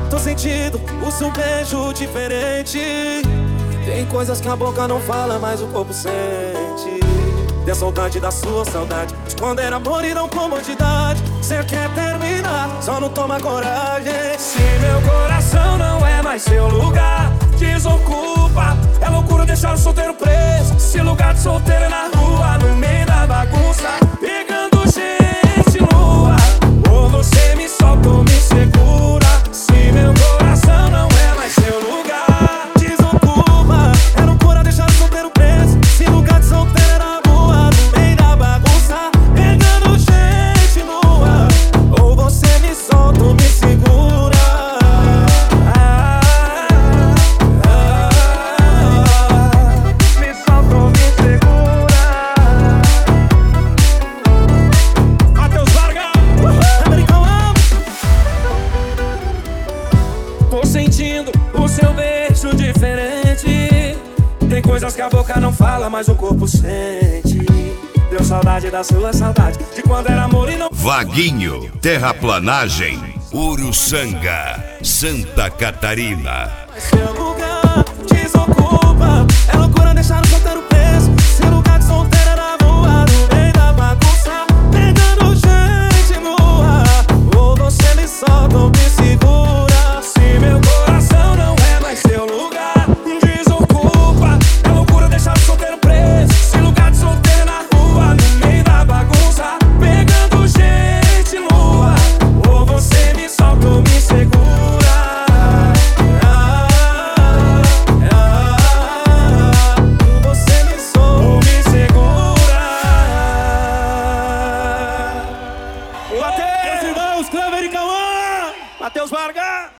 Tô sentindo o seu beijo diferente. Tem coisas que a boca não fala, mas o corpo sente. Tem saudade da sua saudade, de quando era amor e não comodidade. Cê quer terminar, só não toma coragem. Se meu coração não é mais seu lugar, desocupa. É loucura deixar o solteiro preso. Se lugar de solteiro é na rua, no meio da bagunça, pegando gente nua. Ou você me solta ou me segura. Se meu coração não é mais seu lugar, desocupa. É loucura deixar o solteiro preso. Se lugar de solteiro é na rua, no meio da bagunça, pegando gente nua. Ou você me solta ou me segura. me solta ou me segura. Matheus Vargas, Americão, tô sentindo o seu beijo diferente. Tem coisas que a boca não fala, mas o corpo sente. Deu saudade da sua saudade, de quando era amor e não... Vaguinho, terraplanagem, Uruçanga, Santa Catarina. seu lugar, desocupa. É loucura deixar o solteiro preso. Se lugar de solteiro é na rua, no meio da bagunça, pegando gente nua. Ou você me solta ou me segura. Se meu coração não é mais seu lugar, desocupa. É loucura deixar o solteiro preso. Se lugar de solteiro é na rua, no meio da bagunça, pegando gente nua. Ou você me solta ou me segura. Você me solta Ou me segura. Matheus, irmãos, Clever e Cauã. Matheus Vargas.